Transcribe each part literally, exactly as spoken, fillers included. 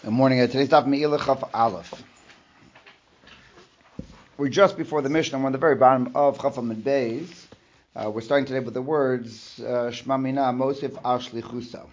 Good morning. Uh, today's daf Me'ilah Chaf Aleph. We're just before the Mishnah. We're on the very bottom of Chaf Amud Beis. Uh, we're starting today with the words Shema Mina Mosif Al Shlichusa.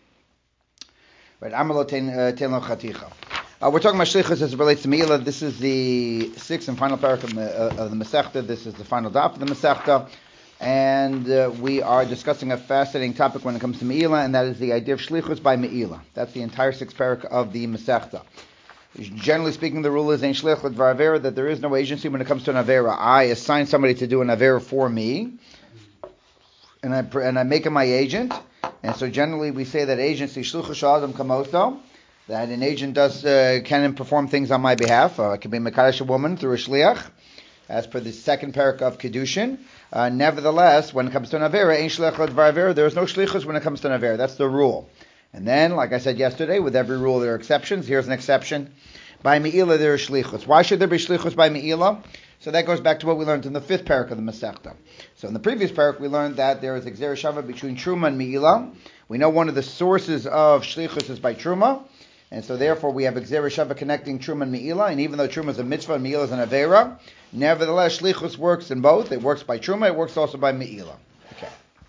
Right. Amalo Ten Lo Chaticha. We're talking about Shlichus as it relates to Me'ilah. This is the sixth and final parak of, uh, of the Masechta. This is the final daf of the Masechta. And uh, we are discussing a fascinating topic when it comes to Me'ilah, and that is the idea of Shlichus by Me'ilah. That's the entire sixth parak of the Masechta. Generally speaking, the rule is in Shlich L'Dvar Avera that there is no agency when it comes to an Avera. I assign somebody to do an Avera for me, and I and I make him my agent. And so generally we say that agency, Shluchus Sh'Adam Kamoso, that an agent does uh, can perform things on my behalf. Uh, it can be Mekadosh a woman through a Shliach, as per the second parak of Kedushin. Uh, nevertheless, when it comes to an Avera, Ein Shlich L'Dvar Avera, there is no Shlichus when it comes to an Avera. That's the rule. And then, like I said yesterday, with every rule there are exceptions. Here's an exception. By Me'ilah there is Shlichus. Why should there be Shlichus by Me'ilah? So that goes back to what we learned in the fifth parak of the Masechta. So in the previous parak we learned that there is a Gzera Shava between Truma and Me'ilah. We know one of the sources of Shlichus is by Truma. And so therefore we have a Gzera Shava connecting Truma and Me'ilah. And even though Truma is a mitzvah and Me'ilah is an Avera, nevertheless Shlichus works in both. It works by Truma, it works also by Me'ilah. Okay.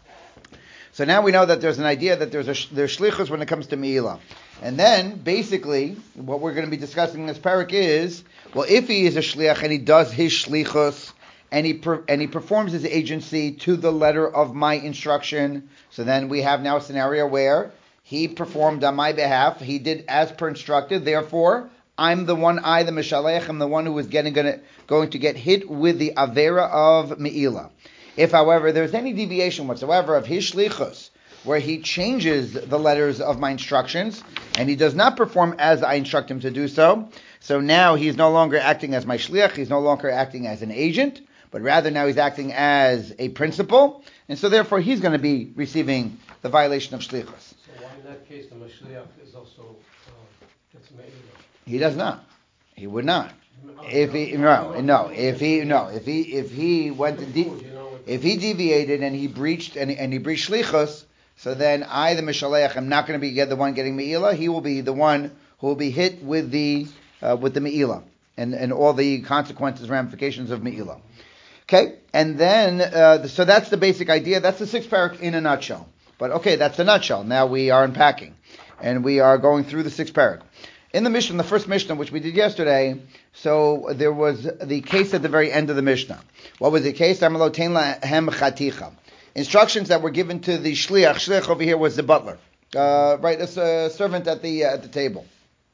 So now we know that there's an idea that there's a there's Shlichus when it comes to Me'ilah. And then, basically, what we're going to be discussing in this parak is, well, if he is a shliach and he does his shlichus and he per, and he performs his agency to the letter of my instruction, so then we have now a scenario where he performed on my behalf, he did as per instructed, therefore, I'm the one, I, the Mishalech, I'm the one who is getting gonna, going to get hit with the Avera of Me'ilah. If, however, there's any deviation whatsoever of his shlichus, where he changes the letters of my instructions, and he does not perform as I instruct him to do so. So now he's no longer acting as my shliach, he's no longer acting as an agent, but rather now he's acting as a principal, and so therefore he's going to be receiving the violation of shlichus. So why in that case the mashliach is also uh, gets me'ilah? He does not. He would not. If he no no if he no if he if he went to de- if he deviated and he breached and, and he breached shlichus, so then I, the Mishaleach, am not going to be the one getting Me'ilah. He will be the one who will be hit with the uh, with the Me'ilah and, and all the consequences, ramifications of Me'ilah. Okay, and then uh, so that's the basic idea. That's the sixth parak in a nutshell. But okay, that's the nutshell. Now we are unpacking, and we are going through the sixth parak. In the Mishnah, the first Mishnah, which we did yesterday, so there was the case at the very end of the Mishnah. What was the case? Amalo tein lahem chaticha. Instructions that were given to the shliach. Shliach over here was the butler, uh, right? It's a servant at the uh, at the table.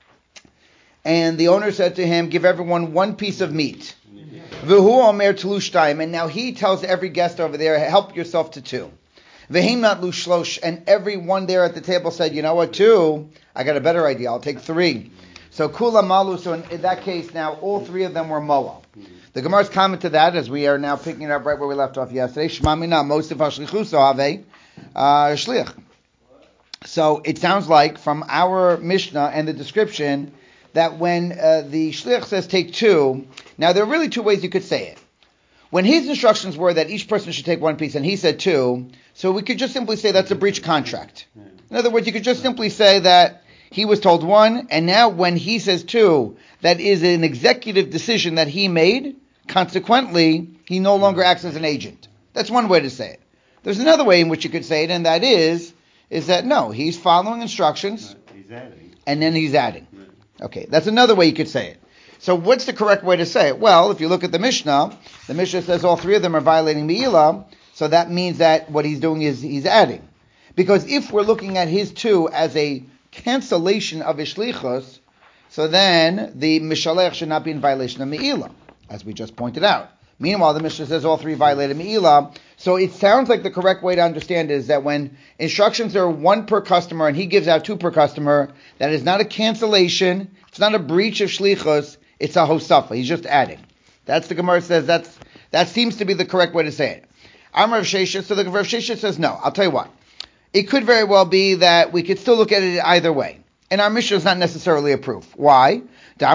And the owner said to him, "Give everyone one piece of meat." V'hu omer tlushtayim, and now he tells every guest over there, "Help yourself to two." V'heim not lushlosh, and everyone there at the table said, "You know what? Two. I got a better idea. I'll take three." So kula malu. So in, in that case, now all three of them were moa. The Gemara's comment to that, as we are now picking it up right where we left off yesterday, Shema Mina Mosif HaShlichuso Have Shliach. So it sounds like from our Mishnah and the description that when uh, the Shliach says take two, now there are really two ways you could say it. When his instructions were that each person should take one piece and he said two, so we could just simply say that's a breach contract. In other words, you could just simply say that he was told one, and now when he says two, that is an executive decision that he made. Consequently, he no longer acts as an agent. That's one way to say it. There's another way in which you could say it, and that is, is that no, he's following instructions, he's adding. and then he's adding. Okay, that's another way you could say it. So what's the correct way to say it? Well, if you look at the Mishnah, the Mishnah says all three of them are violating Me'ilah, so that means that what he's doing is he's adding. Because if we're looking at his two as a cancellation of his shlichus, so then the Mishalech should not be in violation of Me'ilah, as we just pointed out. Meanwhile, the Mishnah says all three violated Me'ilah. So it sounds like the correct way to understand is that when instructions are one per customer and he gives out two per customer, that is not a cancellation, it's not a breach of shlichus, it's a hosafa. He's just adding. That's the Gemara says that's that seems to be the correct way to say it. Amar Rav Sheshet, so the Rav Sheshet says no. I'll tell you what. It could very well be that we could still look at it either way. And our Mishnah is not necessarily a proof. Why? So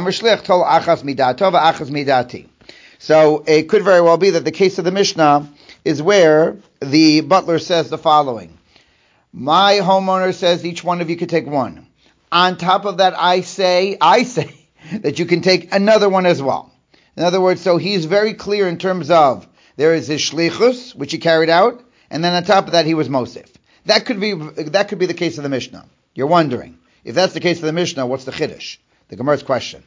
it could very well be that the case of the Mishnah is where the butler says the following. My homeowner says each one of you could take one. On top of that, I say, I say that you can take another one as well. In other words, so he's very clear in terms of there is his shlichus, which he carried out, and then on top of that, he was mosif. That could be that could be the case of the Mishnah. You're wondering, if that's the case of the Mishnah, what's the chiddush? The Gemara's question.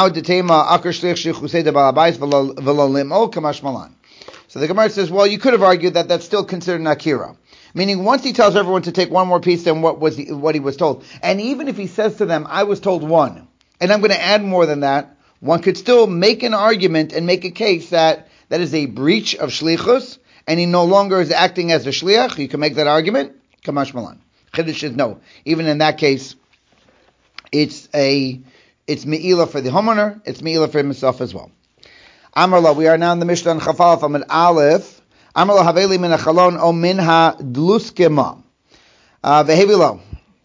So the Gemara says, well, you could have argued that that's still considered an akira. Meaning, once he tells everyone to take one more piece than what was he, what he was told, and even if he says to them, I was told one, and I'm going to add more than that, one could still make an argument and make a case that that is a breach of shlichus, and he no longer is acting as a shliach. You can make that argument. Kamash malan. Chiddush is no. Even in that case, it's a it's me'ila for the homeowner, it's me'ila for himself as well. Amarla, we are now in the Mishnah on Chafal from an Aleph. Amarla haveli min achalon o min ha dluskema. Vehevilo.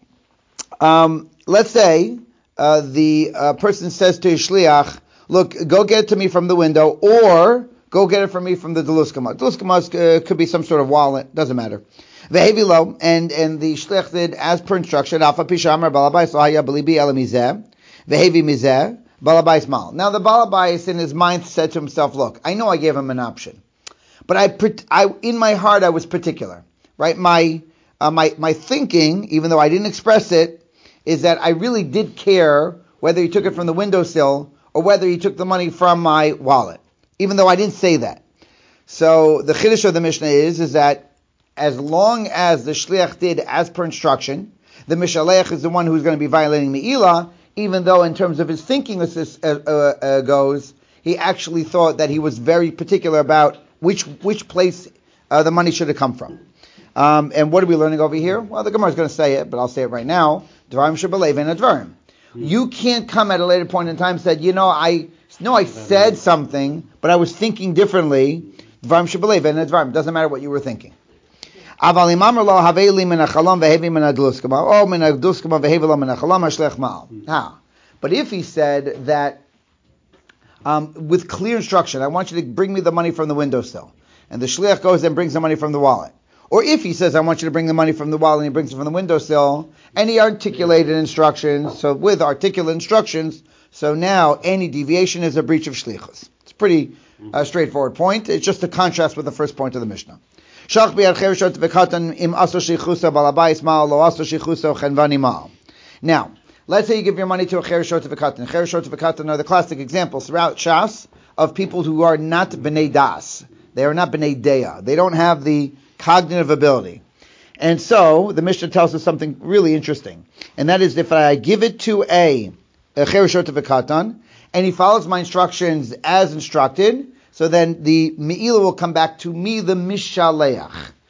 Um, let's say uh, the uh, person says to his shliach, look, go get it to me from the window, or go get it for me from the dluskema. Dluskema uh, could be some sort of wallet, doesn't matter. Vehevilo, and and the shliach did as per instruction. Afa pishamar balabais lo haya belibi ela mizeh. Vehevi mizeh. Balabais mal. Now the balabais in his mind said to himself, look, I know I gave him an option, but I, I in my heart I was particular, right? My, uh, my, my thinking, even though I didn't express it, is that I really did care whether he took it from the windowsill or whether he took the money from my wallet, even though I didn't say that. So the chiddush of the Mishnah is, is that as long as the shliach did as per instruction, the mishalech is the one who's going to be violating me'ilah, even though in terms of his thinking as this uh, uh, uh, goes, he actually thought that he was very particular about which which place uh, the money should have come from. Um, and what are we learning over here? Well, the Gemara is going to say it, but I'll say it right now. Dvarim shebalev and advarim. You can't come at a later point in time and say, you know, I know I said something, but I was thinking differently. Dvarim shebalev and advarim. Doesn't matter what you were thinking. Aval imamar lo haveli min achalom vehevi min adluskama, or min adluskama vehevi lo min achalom hashlech mal. How? But if he said that um, with clear instruction, I want you to bring me the money from the windowsill, and the shliach goes and brings the money from the wallet. Or if he says, I want you to bring the money from the wallet, and he brings it from the windowsill, and he articulated instructions, so with articulate instructions, so now any deviation is a breach of shlichus. It's a pretty uh, straightforward point. It's just a contrast with the first point of the Mishnah. Now, let's say you give your money to a chereshot v'katan. Chereshot v'katan are the classic examples throughout Shas of people who are not b'nei das. They are not b'nei deya. They don't have the cognitive ability. And so, the Mishnah tells us something really interesting. And that is, if I give it to a, a chereshot v'katan, and he follows my instructions as instructed, so then the me'ilah will come back to me, the mishaleach.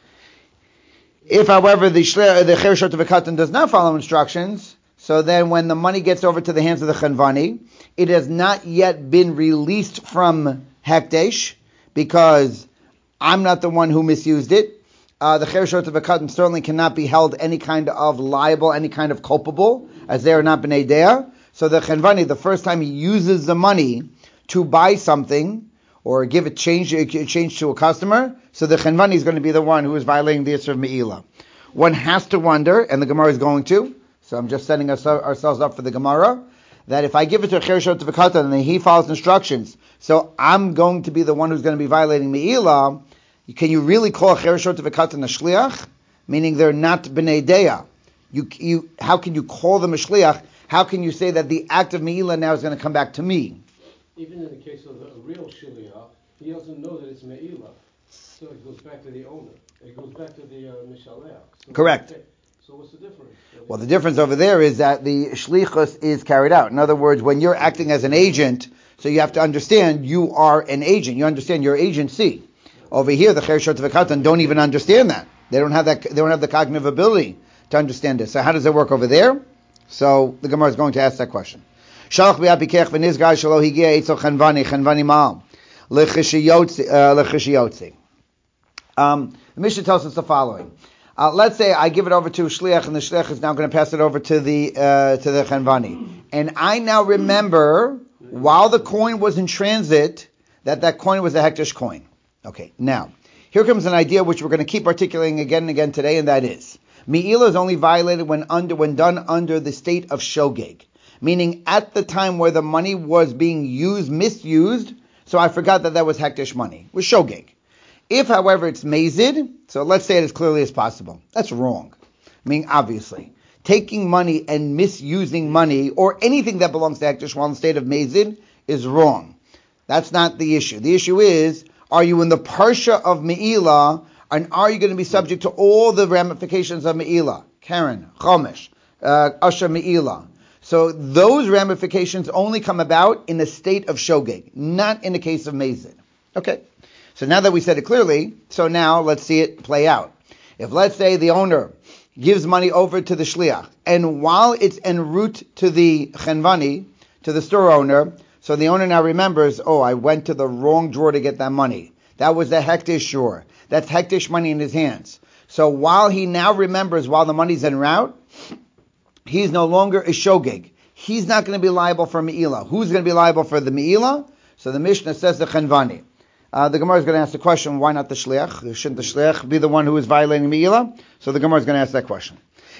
If, however, the the chereshot v'katan does not follow instructions, so then when the money gets over to the hands of the chanvani, it has not yet been released from hekdesh, because I'm not the one who misused it. Uh, the chereshot v'katan certainly cannot be held any kind of liable, any kind of culpable, as they are not b'nei deah. So the chanvani, the first time he uses the money to buy something, or give a change, a change to a customer, so the chanvani is going to be the one who is violating the Yisr of Me'ilah. One has to wonder, and the Gemara is going to, so I'm just setting us, ourselves up for the Gemara, that if I give it to a chereshot v'katan and he follows instructions, so I'm going to be the one who's going to be violating Me'ilah, can you really call a chereshot v'katan a shliach? Meaning they're not b'nei deya. You, you, how can you call them a shliach? How can you say that the act of Me'ilah now is going to come back to me? Even in the case of a real shliach, he doesn't know that it's me'ilah, so it goes back to the owner. It goes back to the uh, mishaleach. So correct. Okay. So what's the difference? Well, the difference over there is that the shlichus is carried out. In other words, when you're acting as an agent, so you have to understand you are an agent. You understand your agency. Over here, the chereshot v'katan don't even understand that. They don't have that. They don't have the cognitive ability to understand it. So how does it work over there? So the Gemara is going to ask that question. Shalach bi'apikech v'nizgar shelo higia etzel chanvani chanvani ma'al lechishiyotzi. Um, the Mishnah tells us the following. Uh, let's say I give it over to a shliach, and the shliach is now going to pass it over to the uh, to the chanvani, and I now remember while the coin was in transit that that coin was a hekdesh coin. Okay, now here comes an idea which we're going to keep articulating again and again today, and that is Me'ila is only violated when under when done under the state of shogeg, meaning at the time where the money was being used, misused, so I forgot that that was hektish money, it was shogeg. If, however, it's mazid, so let's say it as clearly as possible. That's wrong. I mean, obviously. Taking money and misusing money, or anything that belongs to hektish while in the state of mazid, is wrong. That's not the issue. The issue is, are you in the parsha of Me'ilah, and are you going to be subject to all the ramifications of Me'ilah? Karen, Chomesh, uh, Asher Me'ilah. So those ramifications only come about in a state of shogeg, not in a case of mazid. Okay. So now that we said it clearly, so now let's see it play out. If let's say the owner gives money over to the shliach, and while it's en route to the chenvani, to the store owner, so the owner now remembers, oh, I went to the wrong drawer to get that money. That was the hektish drawer. That's hektish money in his hands. So while he now remembers, while the money's en route, he's no longer a shogeg. He's not going to be liable for me'ilah. Who's going to be liable for the me'ilah? So the Mishnah says the chenvani. Uh, the Gemara is going to ask the question, why not the shliach? Shouldn't the shliach be the one who is violating me'ilah? So the Gemara is going to ask that question.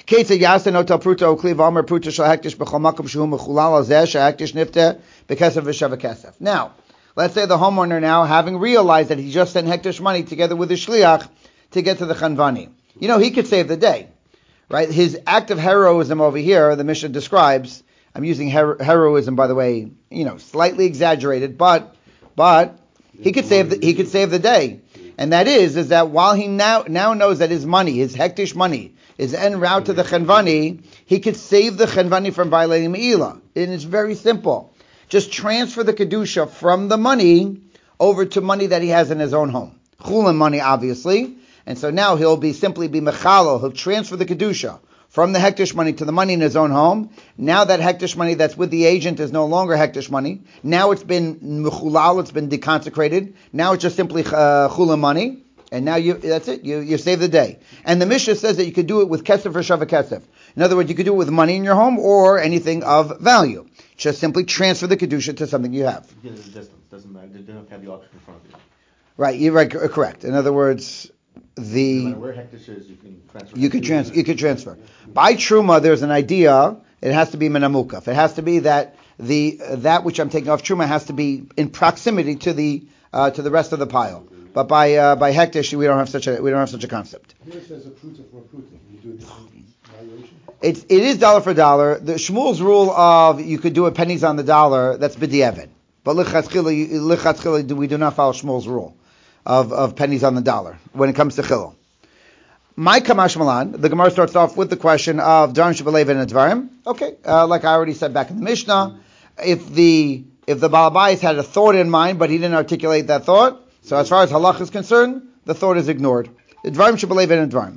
Now, let's say the homeowner now, having realized that he just sent hektish money together with the shliach to get to the chenvani. You know, he could save the day, right? His act of heroism over here, the Mishnah describes, I'm using her- heroism, by the way, you know, slightly exaggerated, but, but, He could save the, he could save the day. And that is, is that while he now, now knows that his money, his hektish money, is en route to the chenvani, he could save the chenvani from violating me'ilah. And it's very simple. Just transfer the kedusha from the money over to money that he has in his own home. Chulin money, obviously. And so now he'll be simply be mechalo. He'll transfer the kedusha from the hektish money to the money in his own home. Now that hektish money that's with the agent is no longer hektish money. Now it's been mechulal, it's been deconsecrated. Now it's just simply uh, chula money. And now you that's it. You you save the day. And the Mishnah says that you could do it with kesef or shava kesef. In other words, you could do it with money in your home or anything of value. Just simply transfer the kedusha to something you have. Yeah, the distance doesn't matter. They don't have the option in front of you. Right, you're right, correct. In other words, the no matter where hektish is, you can transfer. You could trans you could transfer. By truma, there's an idea. It has to be menamukaf. It has to be that the that which I'm taking off truma has to be in proximity to the uh, to the rest of the pile. But by uh, by hektish, we don't have such a we don't have such a concept. Here it says a pruta for a pruta. You do a different valuation. It's it is dollar for dollar. The Shmuel's rule of you could do it pennies on the dollar. That's b'di'evet. But lichatzchila, we do not follow Shmuel's rule of, of pennies on the dollar when it comes to chilul. My kamash malan, the Gemara starts off with the question of Dvarim Shebelev and Dvarim. Okay, uh, like I already said back in the Mishnah, if the if the Baal Bayis had a thought in mind, but he didn't articulate that thought, so as far as halach is concerned, the thought is ignored. Dvarim Shebelev and Dvarim.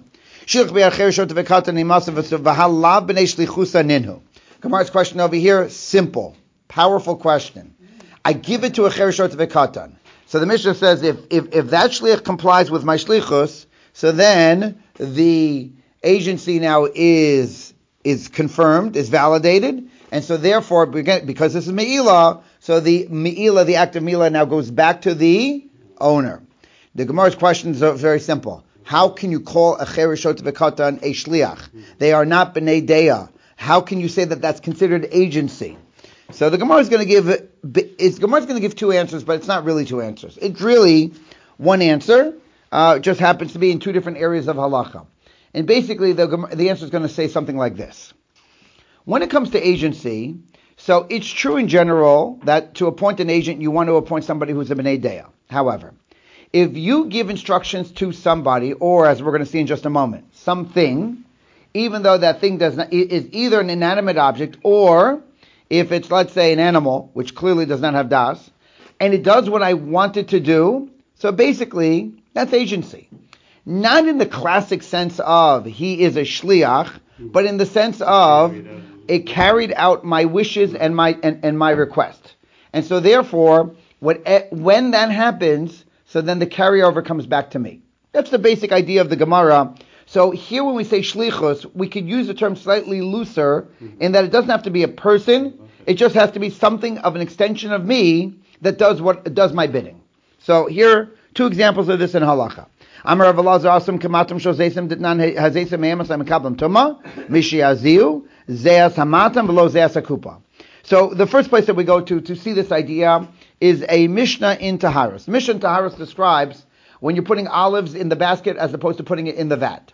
Gemara's question over here, simple, powerful question. I give it to a chereshot v'katan. So the Mishnah says, if, if, if that shliach complies with my shlichus, so then the agency now is is confirmed, is validated, and so therefore, because this is me'ilah, so the me'ilah, the act of me'ilah now goes back to the owner. The Gemara's question is very simple. How can you call a chereshot v'katan a shliach? They are not b'nei deah. How can you say that that's considered agency? So the Gemara is going to give it's Gemara is going to give two answers, but it's not really two answers. It's really one answer. Uh, it just happens to be in two different areas of halacha. And basically, the the answer is going to say something like this: when it comes to agency, so it's true in general that to appoint an agent, you want to appoint somebody who's a b'nei deah. However, if you give instructions to somebody, or as we're going to see in just a moment, something, even though that thing does not is either an inanimate object or if it's, let's say, an animal, which clearly does not have das, and it does what I want it to do, so basically, that's agency. Not in the classic sense of he is a shliach, but in the sense of it carried out my wishes and my and, and my request. And so therefore, what, when that happens, so then the carryover comes back to me. That's the basic idea of the Gemara. So here when we say shlichus, we could use the term slightly looser in that it doesn't have to be a person, it just has to be something of an extension of me that does what does my bidding. So here, two examples of this in halacha. Amar Rav Elazar asum kamatam shozeisim ditnan hazeisim me'emasam mekablam tuma mishiaziu zeas hamatam below zeas akupa. So the first place that we go to to see this idea is a Mishnah in Taharos. Mishnah in Taharos describes when you're putting olives in the basket as opposed to putting it in the vat.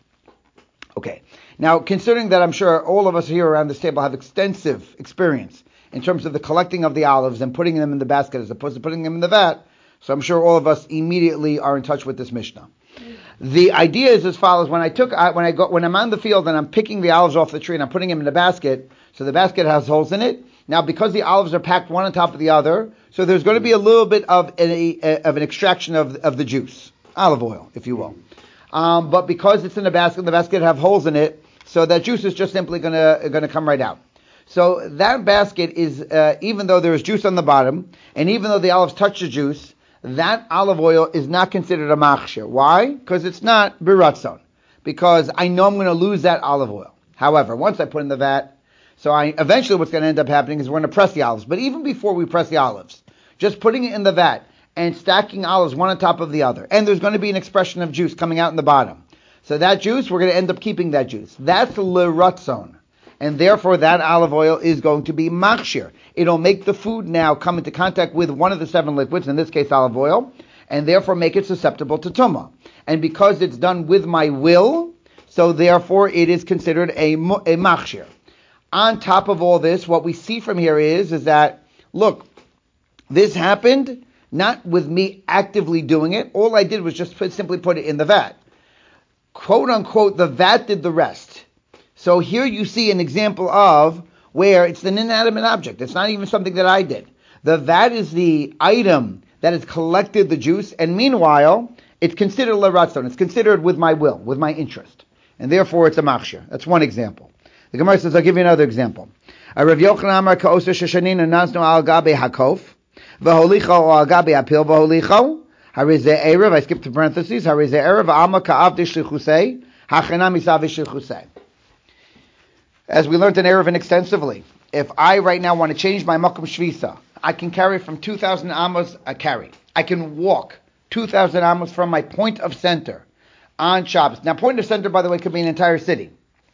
Okay. Now, considering that I'm sure all of us here around this table have extensive experience in terms of the collecting of the olives and putting them in the basket as opposed to putting them in the vat, so I'm sure all of us immediately are in touch with this Mishnah. The idea is as follows: when I took, when I go, when I'm on the field and I'm picking the olives off the tree and I'm putting them in the basket, so the basket has holes in it. Now, because the olives are packed one on top of the other, so there's going to be a little bit of an, a, of an extraction of of the juice, olive oil, if you will. Um, but because it's in the basket, the basket have holes in it, so that juice is just simply going to going to come right out. So that basket is, uh, even though there is juice on the bottom, and even though the olives touch the juice, that olive oil is not considered a machshir. Why? Because it's not biratzon. Because I know I'm going to lose that olive oil. However, once I put in the vat, so I eventually what's going to end up happening is we're going to press the olives. But even before we press the olives, just putting it in the vat and stacking olives one on top of the other, and there's going to be an expression of juice coming out in the bottom. So that juice, we're going to end up keeping that juice. That's l'ratzon. And therefore that olive oil is going to be machshir. It'll make the food now come into contact with one of the seven liquids, in this case olive oil, and therefore make it susceptible to tumah. And because it's done with my will, so therefore it is considered a, a machshir. On top of all this, what we see from here is, is that, look, this happened not with me actively doing it. All I did was just put, simply put it in the vat. Quote unquote, the vat did the rest. So here you see an example of where it's an inanimate object. It's not even something that I did. The vat is the item that has collected the juice, and meanwhile, it's considered l'ratzon. It's considered with my will, with my interest. And therefore, it's a machshir. That's one example. The Gemara says, I'll give you another example. Rav Yochanan amar ka'oser sheshanin unasnu al gabe hakof, v'holicho al gabe apil v'holicho, harizeh erev, I skipped to parentheses, harizeh erev, v'alma ka'av dishlichusei, hachana misav dishlichusei. As we learned in Erevin extensively, if I right now want to change my makom shvisa, I can carry from two thousand amos a carry. I can walk two thousand amos from my point of center on Shabbos. Now, point of center, by the way, could be an entire city.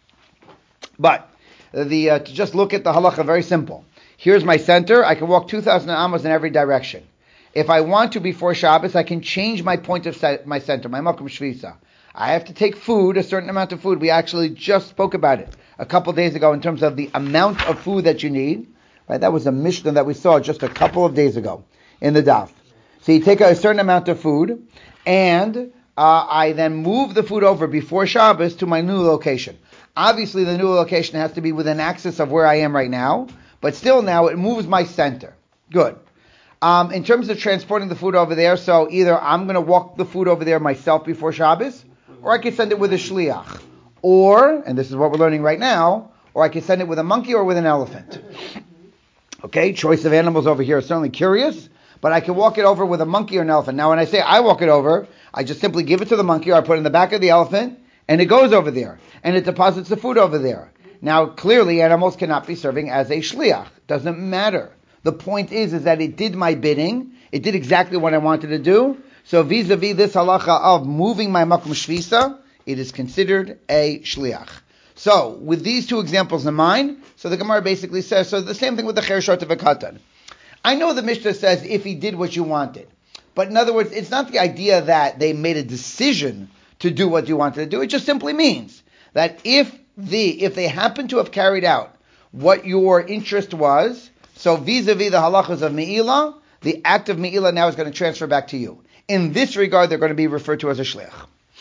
But the uh, to just look at the halacha, very simple. Here's my center. I can walk two thousand amos in every direction. If I want to before Shabbos, I can change my point of set, my center, my makom shvisa. I have to take food, a certain amount of food. We actually just spoke about it a couple days ago in terms of the amount of food that you need. Right? That was a Mishnah that we saw just a couple of days ago in the daf. So you take a certain amount of food, and uh, I then move the food over before Shabbos to my new location. Obviously, the new location has to be within access of where I am right now, but still now it moves my center. Good. Um, in terms of transporting the food over there, so either I'm going to walk the food over there myself before Shabbos, or I can send it with a shliach. Or, and this is what we're learning right now, or I can send it with a monkey or with an elephant. Okay, choice of animals over here is certainly curious, but I can walk it over with a monkey or an elephant. Now, when I say I walk it over, I just simply give it to the monkey, or I put it in the back of the elephant, and it goes over there, and it deposits the food over there. Now, clearly, animals cannot be serving as a shliach. Doesn't matter. The point is, is that it did my bidding. It did exactly what I wanted to do. So vis-a-vis this halacha of moving my makom shvisa, it is considered a shliach. So, with these two examples in mind, so the Gemara basically says, so the same thing with the chershot of a katan. I know the Mishnah says if he did what you wanted. But in other words, it's not the idea that they made a decision to do what you wanted to do. It just simply means that if the if they happen to have carried out what your interest was, so vis-a-vis the halachas of Me'ilah, the act of Me'ilah now is going to transfer back to you. In this regard, they're going to be referred to as a shliach.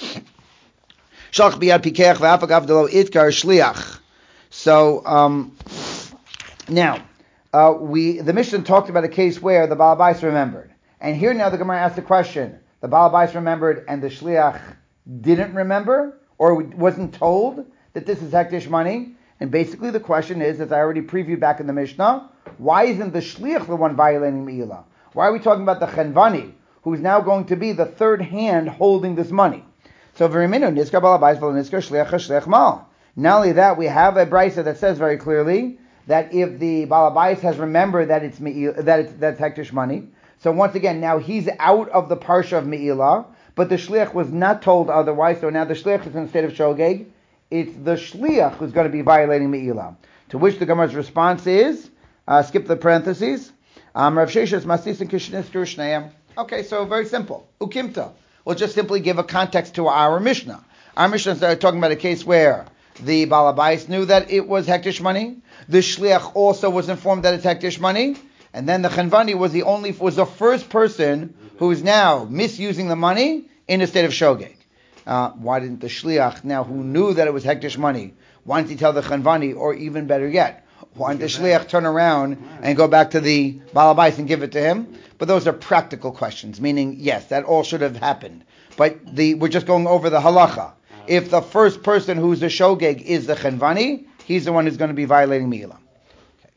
So, um, now, uh, we the Mishnah talked about a case where the Baal Bais remembered. And here now the Gemara asked the question, the Baal Bais remembered and the shliach didn't remember, or wasn't told that this is hektish money. And basically the question is, as I already previewed back in the Mishnah, why isn't the shliach the one violating Me'ilah? Why are we talking about the chenvani, who's now going to be the third hand holding this money? So v'riminu niskar balabais v'lo niskar shliach shliach mal. Not only that, we have a brisa that says very clearly that if the balabais has remembered that it's Me'ilah, that it's that's hektish money, so once again now he's out of the parsha of Me'ilah, but the shliach was not told otherwise, so now the shliach is in a state of shogeg. It's the shliach who's going to be violating me'ilah. To which the Gemara's response is, uh, skip the parentheses, um, Rav Sheshes Masis and Kishnistru Shneim. Okay, so very simple. Ukimta. We'll just simply give a context to our Mishnah. Our Mishnah started talking about a case where the Balabais knew that it was hektish money. The shliach also was informed that it's hektish money. And then the Chanvani was the only, was the first person who is now misusing the money in a state of shogeg. Uh, why didn't the shliach, now who knew that it was hektish money, why didn't he tell the Chanvani, or even better yet, why didn't the shliach turn around and go back to the Balabais and give it to him? But those are practical questions, meaning, yes, that all should have happened. But the we're just going over the halacha. If the first person who's a shogeg is the Chanvani, he's the one who's going to be violating me'ilah. Okay.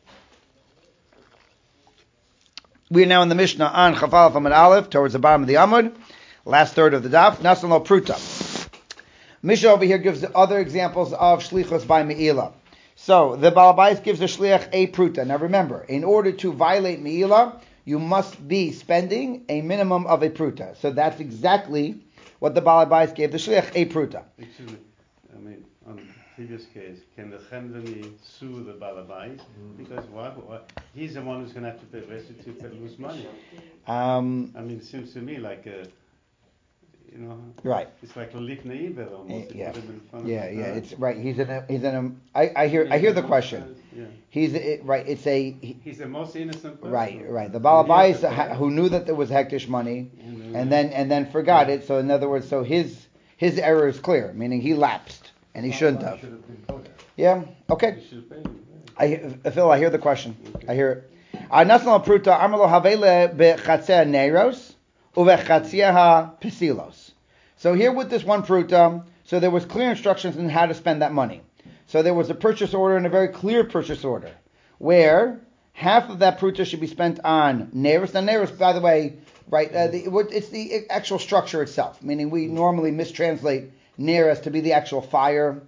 We are now in the Mishnah on Chafal Amud Aleph, towards the bottom of the Amud, last third of the daf. Nasan lo pruta. Mishnah over here gives other examples of shlichus by me'ilah. So the Balabais gives the shliach a pruta. Now remember, in order to violate me'ilah, you must be spending a minimum of a pruta. So that's exactly what the Balabais gave the shliach, a pruta. Excuse me. I mean, on the previous case, can the Chandani sue the Balabais? Mm. Because why, why? He's the one who's going to have to pay restitute to lose money. Um, I mean, it seems to me like a, you know, right. It's like a lifnei iber almost. Yeah, yeah, yeah, yeah. It's right. He's in a, he's in a. I, I hear, I hear the question. Yeah. He's it, right. It's a. He, he's the most innocent person. Right, right. The Balabais ha, who knew that there was hektish money, and, and then and then forgot yeah. it. So in other words, so his his error is clear, meaning he lapsed and he shouldn't have. Should have yeah. Okay. I Phil, I hear the question. Okay. I hear it. Nasan pruta amalo havele bechatzeh neiros uvechatzeh pesilos. So here with this one pruta, so there was clear instructions on how to spend that money. So there was a purchase order and a very clear purchase order, where half of that pruta should be spent on neiros. Now neiros, by the way, right, uh, the, it's the actual structure itself, meaning we normally mistranslate neiros to be the actual fire.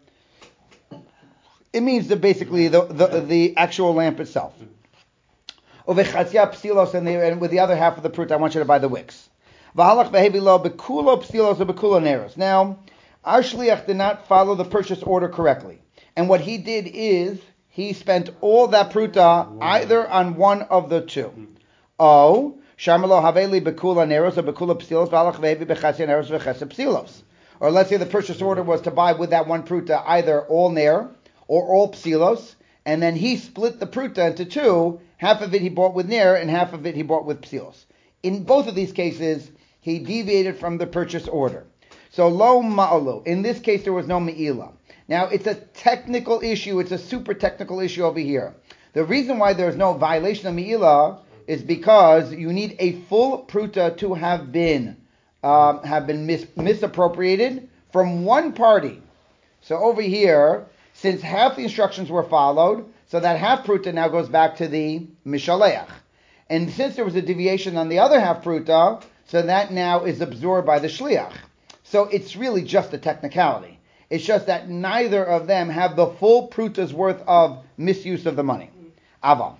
It means the, basically the, the the actual lamp itself. Uvechatzia psilos, and, and with the other half of the pruta, I want you to buy the wicks. V'halach v'hevilo bekulo psilos or bekulo neiros. Now, our shliach did not follow the purchase order correctly. And what he did is, he spent all that pruta either on one of the two. Oh, shamalo haveli bekula neros or bekula psilos, v'alach vehevi bechatzia neros v'chesed psilos. Or let's say the purchase order was to buy with that one pruta either all ner or all psilos, and then he split the pruta into two. Half of it he bought with ner, and half of it he bought with psilos. In both of these cases, he deviated from the purchase order. So lo ma'alu. In this case, there was no me'ilah. Now, it's a technical issue. It's a super technical issue over here. The reason why there's no violation of me'ilah is because you need a full pruta to have been um, have been mis- misappropriated from one party. So over here, since half the instructions were followed, so that half pruta now goes back to the mishaleach. And since there was a deviation on the other half pruta, so that now is absorbed by the shliach. So it's really just a technicality. It's just that neither of them have the full pruta's worth of misuse of the money. Aval.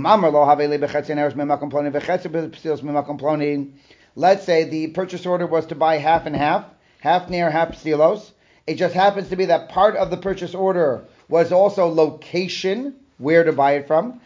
Let's say the purchase order was to buy half and half, half ner, half psilos. It just happens to be that part of the purchase order was also location, where to buy it from.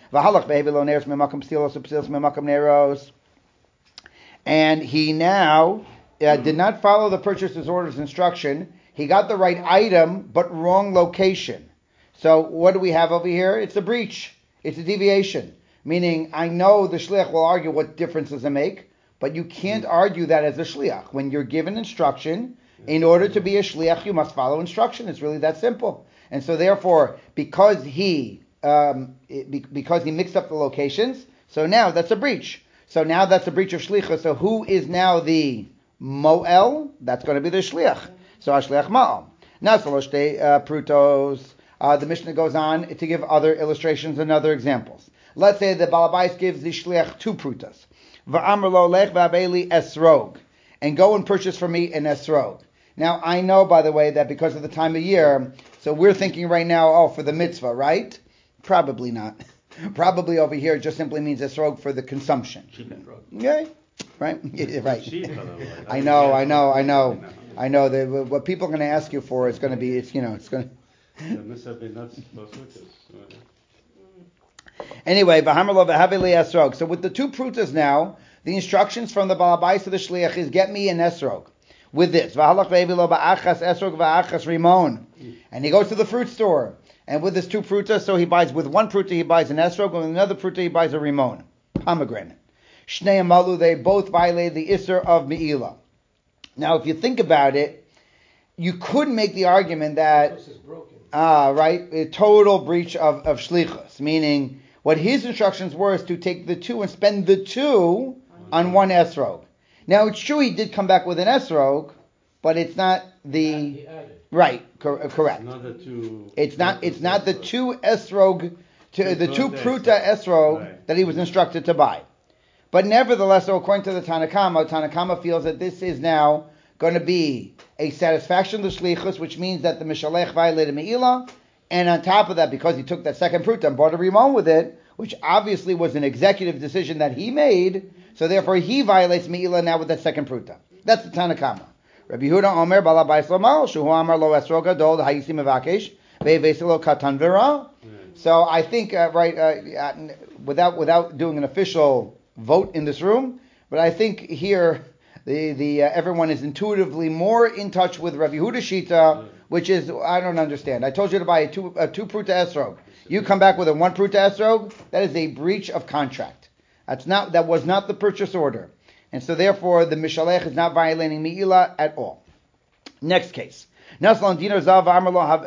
And he now uh, did not follow the purchaser's order's instruction. He got the right item, but wrong location. So what do we have over here? It's a breach. It's a deviation. Meaning, I know the shliach will argue what difference does it make, but you can't argue that as a shliach. When you're given instruction, in order to be a shliach, you must follow instruction. It's really that simple. And so therefore, because he um, it, because he mixed up the locations, so now that's a breach. So now that's a breach of shlichus. So who is now the mo'el? That's going to be the shliach. So shliach ma'al. Now saloshte prutos. Uh, the Mishnah goes on to give other illustrations and other examples. Let's say the Balabais gives the shliach two prutas. Va'amr lo lech v'aveli esrog. And go and purchase for me an esrog. Now, I know, by the way, that because of the time of year, so we're thinking right now, oh, for the mitzvah, right? Probably not. Probably over here it just simply means esrog for the consumption. Okay? right? Yeah, right. Cheap, otherwise. I know, I know, I know, I know. The, what people are going to ask you for is going to be, it's you know, it's going to. Anyway, so with the two prutas now, the instructions from the balabais to the shliach is get me an esrog with this. And he goes to the fruit store, and with his two prutas, so he buys with one pruta he buys an esrog, with another pruta he buys a rimon, pomegranate. Shnei amalu, they both violate the isser of me'ilah. Now, if you think about it, you could make the argument that ah, right, a total breach of of shlichus, meaning what his instructions were is to take the two and spend the two on one esrog. Now, it's true he did come back with an esrog, but it's not the right, cor- correct. It's not the two. It's not. It's not the two esrog, to the two pruta esrog right. that he was instructed to buy. But nevertheless, so according to the Tanakama, Tanakama feels that this is now going to be a satisfaction of the shlichus, which means that the mishalech violated me'ilah, and on top of that, because he took that second pruta and bought a rimon with it, which obviously was an executive decision that he made, so therefore he violates me'ilah now with that second pruta. That's the Tanakama. Rabbi Yehuda Omer balabais lomal shuhu amar lo esrog gadol hayisi mevakesh ve'vesilo katan vera. So I think uh, right uh, without without doing an official vote in this room, but I think here the the uh, everyone is intuitively more in touch with Rabbi Yehuda Shita, which is I don't understand. I told you to buy a two a two pruta esrog. You come back with a one pruta esrog. That is a breach of contract. That's not that was not the purchase order, and so therefore the mishalech is not violating me'ilah at all. Next case. Naslan dinar zav amar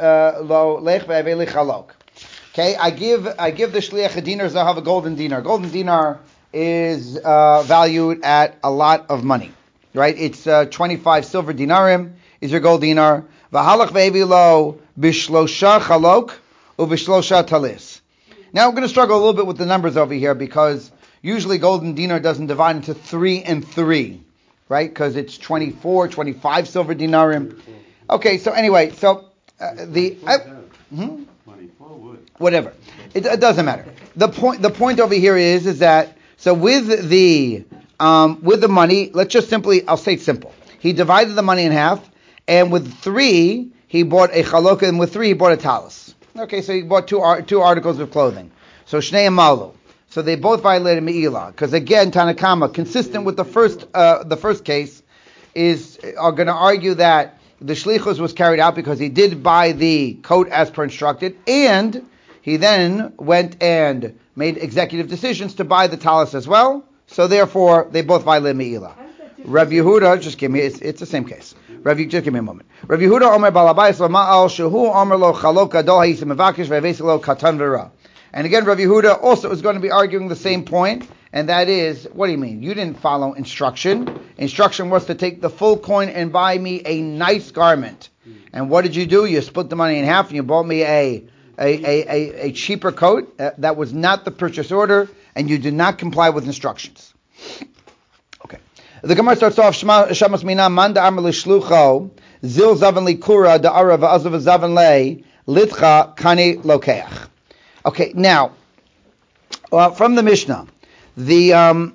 lo lech ve'avei chalok. Okay, I give I give the shliach a dinar zahav, a golden dinar. Golden dinar is uh, valued at a lot of money, right? It's uh, twenty-five silver dinarim is your gold dinar. V'halach ve'evilo bishlosha chalok u'bishlosha talis. Now we're going to struggle a little bit with the numbers over here because usually golden dinar doesn't divide into three and three, right? Because it's twenty-four, twenty-five silver dinarim. Okay, so anyway, so uh, the uh, hmm? whatever, it, it doesn't matter. The point the point over here is is that. So with the um, with the money, let's just simply, I'll say it simple. He divided the money in half, and with three, he bought a chaloka, and with three, he bought a talis. Okay, so he bought two two articles of clothing. So shnei amalu. So they both violated me'ilah, because again, Tanakama, consistent with the first uh, the first case, is are going to argue that the shlichus was carried out because he did buy the coat as per instructed, and he then went and made executive decisions to buy the talis as well. So therefore, they both violate me'ilah. Rav Yehuda, just give me, it's, it's the same case. Rav, just give me a moment. Rav Yehuda Omer balabais lo ma'al shehu Omer lo chalok gadol hayisim mevakish ve'avesi lo katan vera. And again, Rav Yehuda also is going to be arguing the same point, and that is, what do you mean? You didn't follow instruction. Instruction was to take the full coin and buy me a nice garment. And what did you do? You split the money in half and you bought me a A, a, a, a cheaper coat. Uh, that was not the purchase order, and you did not comply with instructions. Okay. The Gemara starts off, Shamas Mina, Manda Amar L'Shlucho, Zil Zavan Likura, Da'ara Va'azav Zavan Le, Litcha Kani Lokeach. Okay, now, uh, from the Mishnah, the um,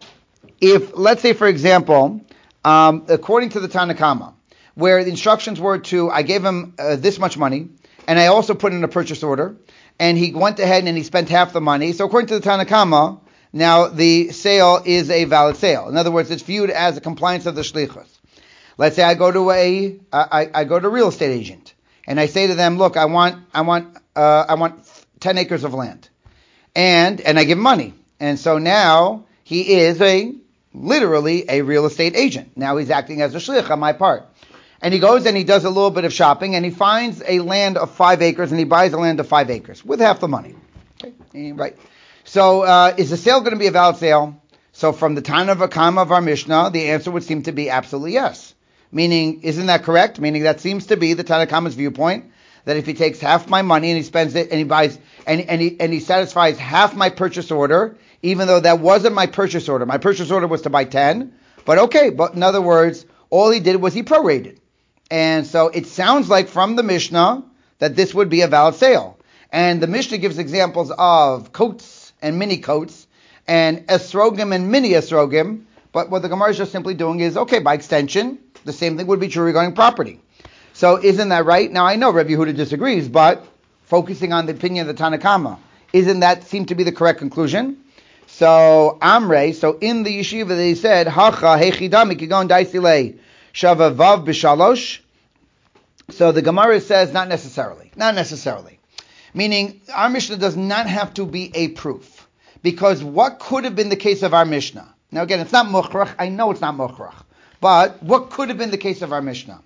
if, let's say, for example, um, according to the Tanakama, where the instructions were to, I gave him uh, this much money, and I also put in a purchase order, and he went ahead and he spent half the money. So according to the Tanakama, now the sale is a valid sale. In other words, it's viewed as a compliance of the shlichus. Let's say I go to a, I, I go to a real estate agent, and I say to them, look, I want, I want, uh, I want ten acres of land, and and I give money, and so now he is a literally a real estate agent. Now he's acting as a shlich on my part. And he goes and he does a little bit of shopping, and he finds a land of five acres, and he buys a land of five acres with half the money. Okay, right. So uh, is the sale going to be a valid sale? So from the time of Akama of our Mishnah, the answer would seem to be absolutely yes. Meaning, isn't that correct? Meaning that seems to be the Tanakama's viewpoint, that if he takes half my money and he spends it, and he buys, and, and, he, and he satisfies half my purchase order, even though that wasn't my purchase order. My purchase order was to buy ten, but okay, but in other words, all he did was he prorated. And so it sounds like from the Mishnah that this would be a valid sale. And the Mishnah gives examples of coats and mini coats and esrogim and mini esrogim, But what the Gemara is just simply doing is, okay, by extension, the same thing would be true regarding property. So isn't that right? Now I know Rabbi Yehuda disagrees, but focusing on the opinion of the Tanakama, isn't that seem to be the correct conclusion? So Amre, so in the yeshiva they said, Hacha hechidami kigon daisile shavavav b'shalosh. So the Gemara says not necessarily, not necessarily. Meaning our Mishnah does not have to be a proof. Because what could have been the case of our Mishnah? Now again, it's not mukhrach, I know it's not mukhrach. But what could have been the case of our Mishnah?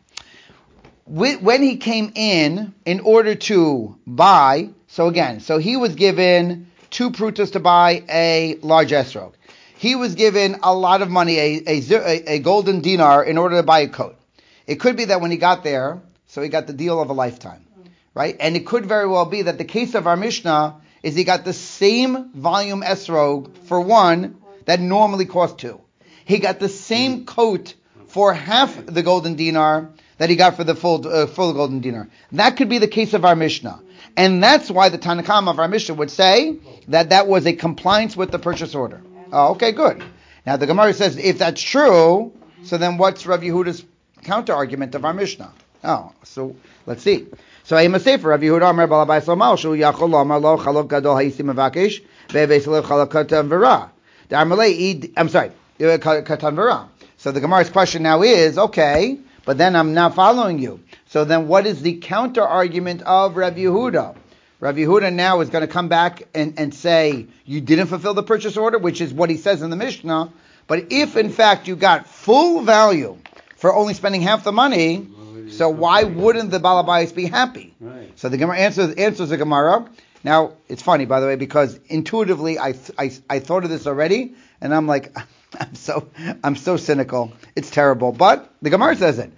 When he came in, in order to buy, so again, so he was given two prutas to buy a large esrog. He was given a lot of money, a, a, a golden dinar, in order to buy a coat. It could be that when he got there, so he got the deal of a lifetime, right? And it could very well be that the case of our Mishnah is he got the same volume esrog for one that normally cost two. He got the same coat for half the golden dinar that he got for the full uh, full golden dinar. That could be the case of our Mishnah. And that's why the Tanakam of our Mishnah would say that that was a compliance with the purchase order. Oh, okay, good. Now the Gemara says, if that's true, so then what's Rav Yehuda's counter argument of our Mishnah? Oh, so let's see. So I must say for Rav Yehuda, Amar Balabais Lamal, Shu Yachol Amar Lo Chalok Gadol Ha'isim Avakish, Ve'Veis Lo Chalok Katan V'Ra. I'm sorry, Katan V'Ra. So the Gemara's question now is, okay, but then I'm not following you. So then what is the counter argument of Rav Yehuda? Rav Yehuda now is going to come back and, and say, you didn't fulfill the purchase order, which is what he says in the Mishnah. But if in fact you got full value for only spending half the money, so why wouldn't the Balabais be happy? Right. So the Gemara answers, answers the Gemara. Now, it's funny, by the way, because intuitively I, I, I thought of this already, and I'm like, I'm so I'm so cynical. It's terrible. But the Gemara says it.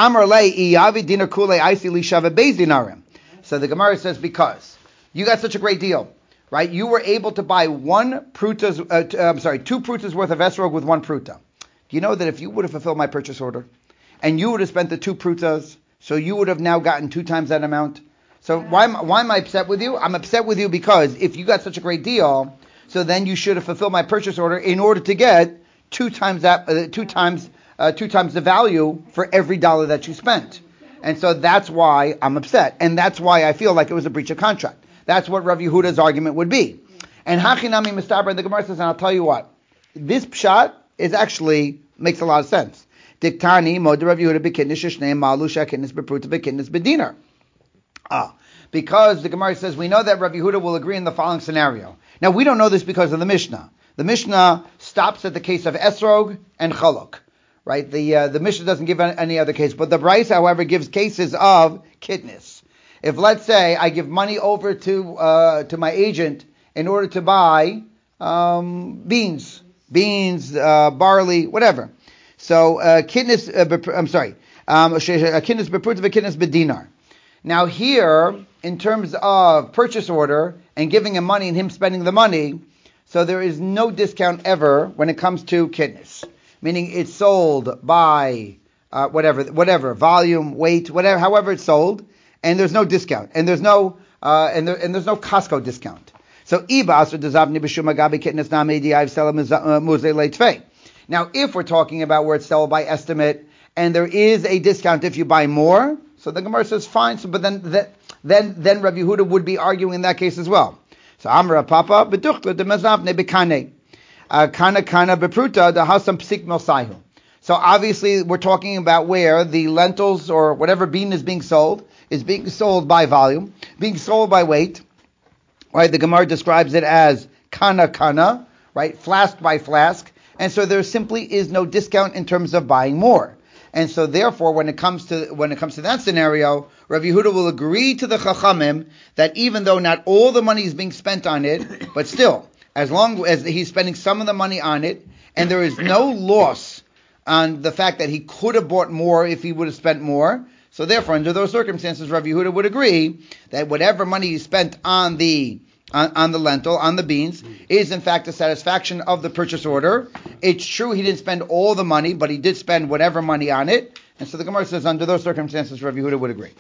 So the Gemara says, because you got such a great deal, right? You were able to buy one prutas, uh, t- uh, I'm sorry, two prutas worth of esrog with one pruta. Do you know that if you would have fulfilled my purchase order, and you would have spent the two prutas, so you would have now gotten two times that amount? So why am, why am I upset with you? I'm upset with you because if you got such a great deal, so then you should have fulfilled my purchase order in order to get two times that, uh, two times, uh, two times the value for every dollar that you spent. And so that's why I'm upset, and that's why I feel like it was a breach of contract. That's what Rav Yehuda's argument would be. And Hachinami Mistaber, the Gemara says, and I'll tell you what, this pshat is actually makes a lot of sense. Diktani mod Rav Yehuda b'kidnish shneim malu shakidnis b'pruta b'kidnis b'dinar. Ah, because the Gemara says we know that Rav Yehuda will agree in the following scenario. Now we don't know this because of the Mishnah. The Mishnah stops at the case of esrog and chalok, right? The uh, the Mishnah doesn't give any other case, but the Bryce, however, gives cases of kidnis. If let's say I give money over to uh, to my agent in order to buy um, beans, beans, uh, barley, whatever. So uh, kidnis, uh, I'm sorry, um, kidnis b'pruta v'kidnis b'dinar. Now here, in terms of purchase order and giving him money and him spending the money, so there is no discount ever when it comes to kidnis. Meaning it's sold by uh, whatever, whatever volume, weight, whatever, however it's sold, and there's no discount, and there's no uh, and, there, and there's no Costco discount. So now, if we're talking about where it's sold by estimate, and there is a discount if you buy more, so the Gemara says fine. So, but then that, then then Rabbi Yehuda would be arguing in that case as well. So Amra Papa beduchla de mazavne bekane. Kana kana bepruta the hasam psik melsayu. So obviously we're talking about where the lentils or whatever bean is being sold is being sold by volume, being sold by weight. Right? The Gemara describes it as kana kana, right? Flask by flask, and so there simply is no discount in terms of buying more. And so therefore, when it comes to when it comes to that scenario, Rav Yehuda will agree to the Chachamim that even though not all the money is being spent on it, but still, as long as he's spending some of the money on it, and there is no loss on the fact that he could have bought more if he would have spent more. So therefore, under those circumstances, Rav Yehuda would agree that whatever money he spent on the on, on the lentil, on the beans, is in fact a satisfaction of the purchase order. It's true he didn't spend all the money, but he did spend whatever money on it. And so the Gemara says under those circumstances, Rav Yehuda would agree.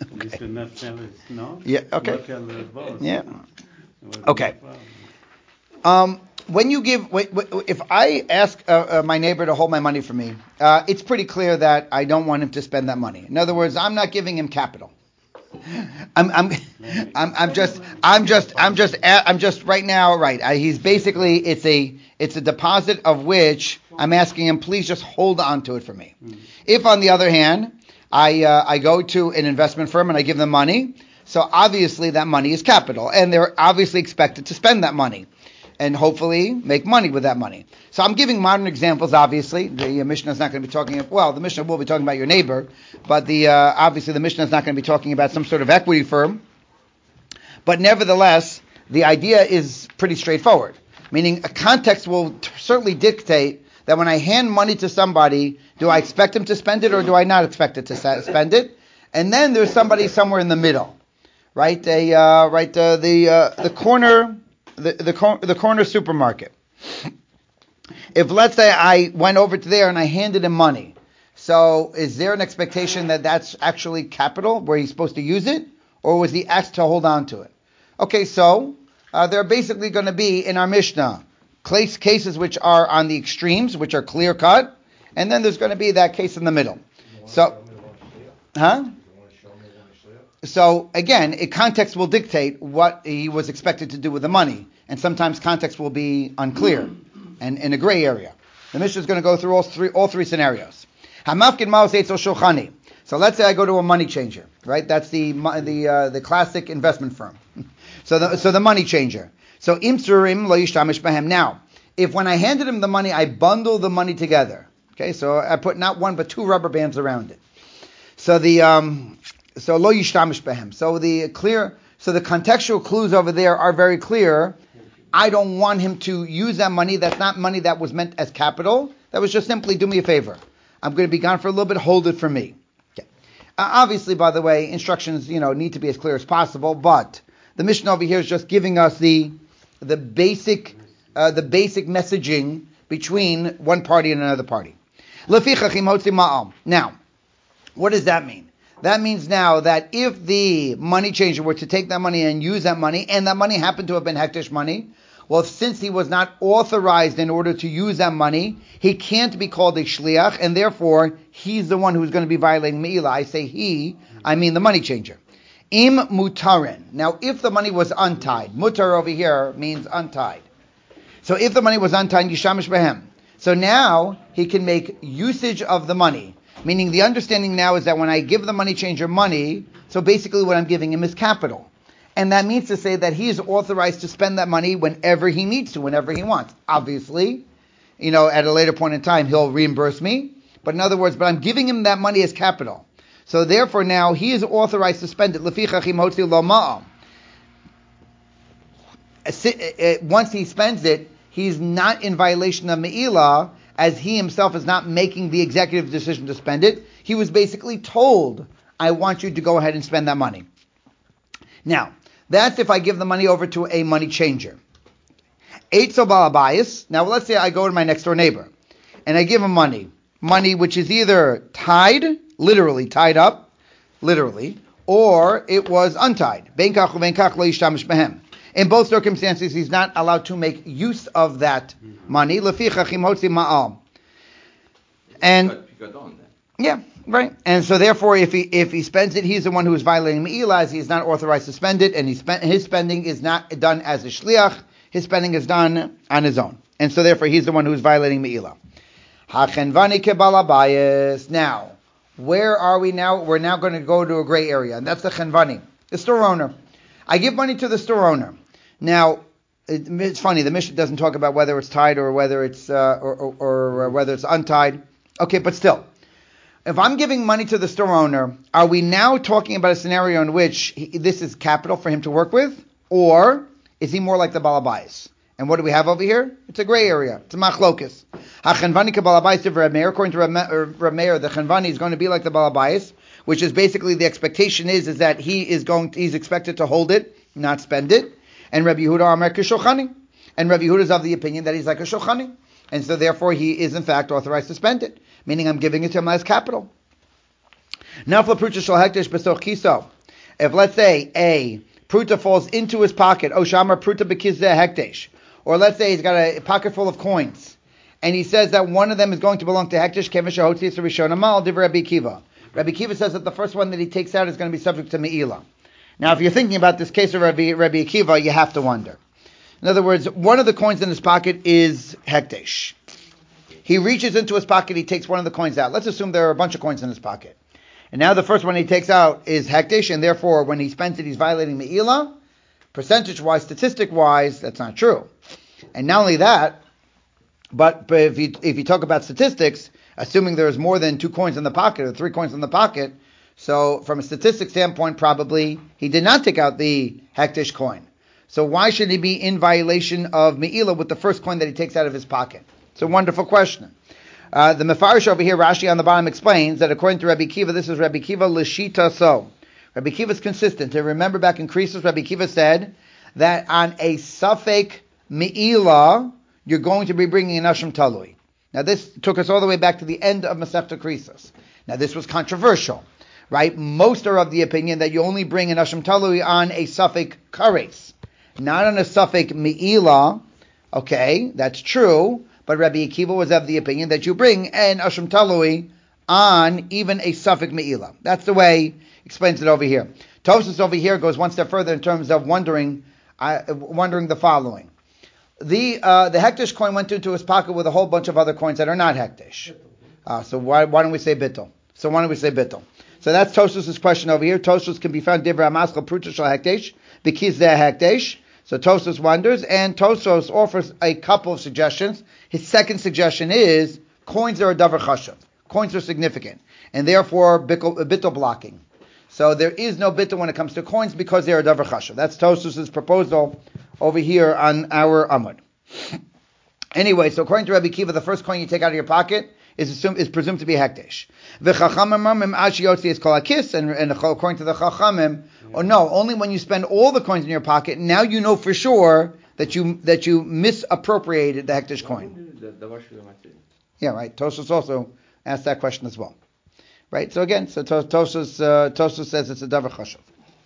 Yeah, okay. Yeah. Okay. Um, when you give, wait, wait, if I ask uh, uh, my neighbor to hold my money for me, uh, it's pretty clear that I don't want him to spend that money. In other words, I'm not giving him capital. I'm, I'm, I'm, I'm just, I'm just, I'm just, I'm just right now, right? I, he's basically, it's a, it's a deposit of which I'm asking him, please just hold on to it for me. Mm. If, on the other hand, I, uh, I go to an investment firm and I give them money, so obviously that money is capital, and they're obviously expected to spend that money, and hopefully make money with that money. So I'm giving modern examples, obviously. The uh, Mishnah is not going to be talking, well, the Mishnah will be talking about your neighbor, but the uh, obviously the Mishnah is not going to be talking about some sort of equity firm. But nevertheless, the idea is pretty straightforward, meaning a context will t- certainly dictate that when I hand money to somebody, do I expect him to spend it or do I not expect it to sa- spend it? And then there's somebody somewhere in the middle, right? A, uh, right, uh, the uh, the corner... The the, cor- the corner supermarket. If, let's say, I went over to there and I handed him money, so is there an expectation that that's actually capital where he's supposed to use it, or was he asked to hold on to it? Okay, so uh, there are basically going to be in our Mishnah case, cases which are on the extremes, which are clear cut, and then there's going to be that case in the middle. So, huh? So again, a context will dictate what he was expected to do with the money, and sometimes context will be unclear and in a gray area. The Mishnah is going to go through all three all three scenarios. So let's say I go to a money changer, right? That's the the uh, the classic investment firm. So the so the money changer. So imsurim lo yishtamish bahem. Now, if when I handed him the money, I bundle the money together. Okay, so I put not one but two rubber bands around it. So the um. So lo yishtamish behem. So the clear, so the contextual clues over there are very clear. I don't want him to use that money. That's not money that was meant as capital. That was just simply do me a favor. I'm going to be gone for a little bit. Hold it for me. Okay. Uh, obviously, by the way, instructions you know need to be as clear as possible. But the Mishnah over here is just giving us the the basic uh, the basic messaging between one party and another party. Now, what does that mean? That means now that if the money changer were to take that money and use that money, and that money happened to have been hektish money, well, since he was not authorized in order to use that money, he can't be called a shliach, and therefore he's the one who's going to be violating me'ilah. I say he, I mean the money changer. Im mutarin. Now, if the money was untied, mutar over here means untied. So if the money was untied, yishamish behem. So now he can make usage of the money. Meaning the understanding now is that when I give the money changer money, so basically what I'm giving him is capital. And that means to say that he is authorized to spend that money whenever he needs to, whenever he wants. Obviously, you know, at a later point in time, he'll reimburse me. But in other words, but I'm giving him that money as capital. So therefore now he is authorized to spend it. Once he spends it, he's not in violation of me'ilah, as he himself is not making the executive decision to spend it. He was basically told, I want you to go ahead and spend that money. Now, that's if I give the money over to a money changer. Eitzo balabayis. Now, let's say I go to my next door neighbor, and I give him money. Money which is either tied, literally tied up, literally, or it was untied. Ben kach uben kach lo yishtamish behem. In both circumstances, he's not allowed to make use of that money. And yeah, right. And so therefore, if he if he spends it, he's the one who is violating me'ilah, as he is not authorized to spend it, and he spent, his spending is not done as a shliach. His spending is done on his own, and so therefore he's the one who is violating me'ilah. Hachenvani kebalabayis. Now, where are we now? We're now going to go to a gray area, and that's the chenvani, the store owner. I give money to the store owner. Now, it, it's funny, the Mishnah doesn't talk about whether it's tied or whether it's uh, or, or, or whether it's untied. Okay, but still, if I'm giving money to the store owner, are we now talking about a scenario in which he, this is capital for him to work with, or is he more like the balabais? And what do we have over here? It's a gray area. It's a machlokus. Hachenvani kebalabais of Reb Meir. According to Reb Meir, the chenvani is going to be like the balabais, which is basically the expectation is, is that he is going to, he's expected to hold it, not spend it. And Rabbi Yehuda Amar Kishochani. And Rabbi Yehuda is of the opinion that he's like a shochani. And so therefore he is in fact authorized to spend it. Meaning I'm giving it to him as capital. Nafla pruta shel hekdesh b'soch kiso. If let's say a pruta falls into his pocket, Oshamar pruta b'kizeh hekdesh. or let's say he's got a pocket full of coins, and he says that one of them is going to belong to Hektish, Kevish Hotzias Rishon Amal, Div Rabbi Akiva. Rabbi Akiva says that the first one that he takes out is going to be subject to Me'ilah. Now, if you're thinking about this case of Rabbi, Rabbi Akiva, you have to wonder. In other words, one of the coins in his pocket is Hektish. He reaches into his pocket, he takes one of the coins out. Let's assume there are a bunch of coins in his pocket. And now the first one he takes out is Hektish, and therefore when he spends it, he's violating Me'ilah. Percentage-wise, statistic-wise, that's not true. And not only that, but, but if you if you talk about statistics, assuming there's more than two coins in the pocket or three coins in the pocket, so from a statistic standpoint, probably he did not take out the Hektish coin. So why should he be in violation of Me'ilah with the first coin that he takes out of his pocket? It's a wonderful question. Uh, the Mefarish over here, Rashi on the bottom, explains that according to Rabbi Kiva, this is Rabbi Kiva Lishita So. Rabbi Kiva is consistent. And remember back in Krisos, Rabbi Kiva said that on a Safek Me'ilah, you're going to be bringing an Asham Talui. Now this took us all the way back to the end of Masechta Krisos. Now this was controversial, right? Most are of the opinion that you only bring an Asham Talui on a Safek Kares, not on a Safek Me'ilah. Okay, that's true, but Rabbi Akiva was of the opinion that you bring an Asham Talui on even a Safek Me'ilah. That's the way he explains it over here. Tosfos over here goes one step further in terms of wondering, uh, wondering the following. The uh, the Hektish coin went into his pocket with a whole bunch of other coins that are not Hektish. Uh, so why why don't we say Bittul? So why don't we say Bittul? So that's Tosfos' question over here. Tosfos can be found Divrei Hamaschal Pruta Shel Hektish because they're Hektish. So Tosfos wonders, and Tosfos offers a couple of suggestions. His second suggestion is coins are a davar chashav. Coins are significant, and therefore bittul blocking. So there is no bittul when it comes to coins because they are a davar chashav. That's Tosfos' proposal over here on our Amud. Anyway, so according to Rabbi Kiva, the first coin you take out of your pocket is assumed, is presumed to be Hektish. And, and according to the Chachamim, or no, only when you spend all the coins in your pocket, now you know for sure that you that you misappropriated the Hektish coin. Yeah, right. Tosfos also asked that question as well. Right. So again, so Tosfos uh, Tosfos says it's a davar chashav.